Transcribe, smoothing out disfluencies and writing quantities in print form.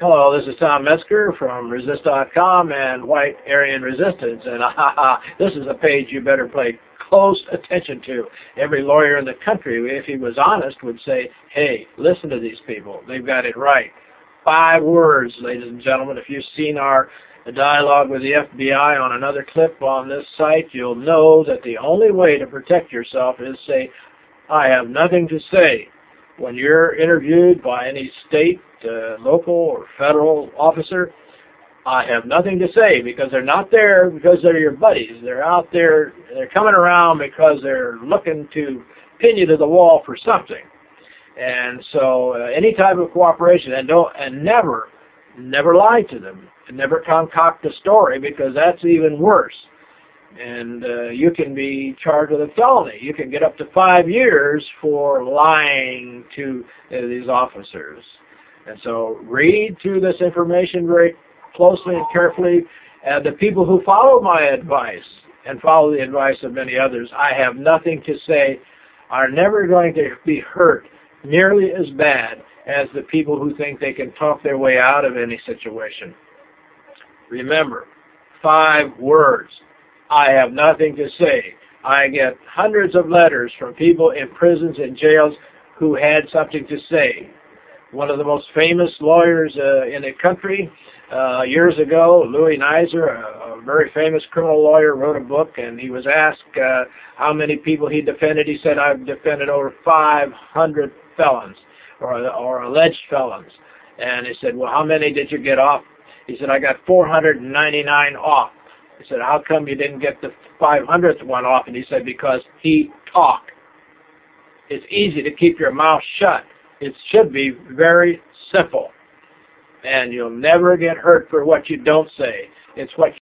Hello, this is Tom Metzger from Resist.com and White Aryan Resistance, and this is a page you better pay close attention to. Every lawyer in the country, if he was honest, would say, hey, listen to these people. They've got it right. 5 words, ladies and gentlemen. If you've seen our dialogue with the FBI on another clip on this site, you'll know that the only way to protect yourself is say, I have nothing to say. When you're interviewed by any state, local, or federal officer, I have nothing to say, because they're not there because they're your buddies. They're out there, they're coming around because they're looking to pin you to the wall for something. And so any type of cooperation, and never lie to them, and never concoct a story, because that's even worse. And you can be charged with a felony. You can get up to 5 years for lying to these officers. And so read through this information very closely and carefully. And the people who follow my advice and follow the advice of many others, I have nothing to say, are never going to be hurt nearly as bad as the people who think they can talk their way out of any situation. Remember, 5 words. I have nothing to say. I get hundreds of letters from people in prisons and jails who had something to say. One of the most famous lawyers in the country years ago, Louis Nizer, a very famous criminal lawyer, wrote a book, and he was asked how many people he defended. He said, I've defended over 500 felons or alleged felons. And he said, well, how many did you get off? He said, I got 499 off. He said, how come you didn't get the 500th one off? And he said, because he talked. It's easy to keep your mouth shut. It should be very simple. And you'll never get hurt for what you don't say. It's what